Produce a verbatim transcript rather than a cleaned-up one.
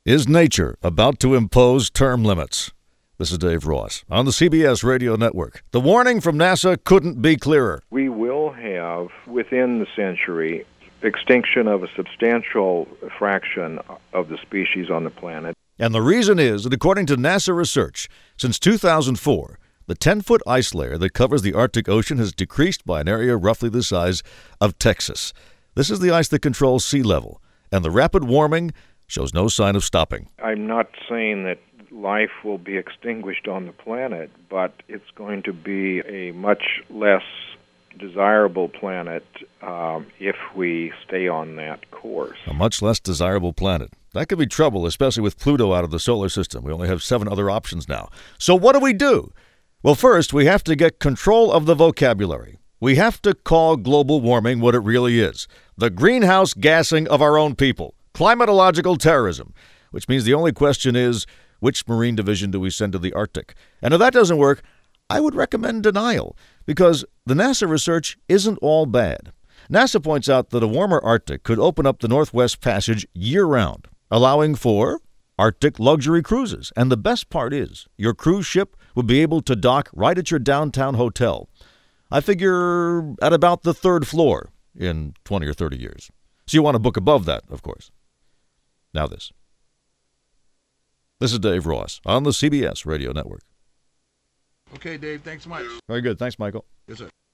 Is nature about to impose term limits? This is Dave Ross on the C B S Radio Network. The warning from NASA couldn't be clearer. We will have, within the century, extinction of a substantial fraction of the species on the planet. And the reason is that according to NASA research, since two thousand four, the ten-foot ice layer that covers the Arctic Ocean has decreased by an area roughly the size of Texas. This is the ice that controls sea level, and the rapid warming shows no sign of stopping. I'm not saying that life will be extinguished on the planet, but it's going to be a much less desirable planet um, if we stay on that course. A much less desirable planet. That could be trouble, especially with Pluto out of the solar system. We only have seven other options now. So what do we do? Well, first, we have to get control of the vocabulary. We have to call global warming what it really is: the greenhouse gassing of our own people. Climatological terrorism, which means the only question is, which Marine Division do we send to the Arctic? And if that doesn't work, I would recommend denial, because the NASA research isn't all bad. NASA points out that a warmer Arctic could open up the Northwest Passage year-round, allowing for Arctic luxury cruises. And the best part is, your cruise ship would be able to dock right at your downtown hotel. I figure at about the third floor in twenty or thirty years. So you want to book above that, of course. Now this. This is Dave Ross on the C B S Radio Network. Okay, Dave, thanks so much. Very good. Thanks, Michael. Yes, sir.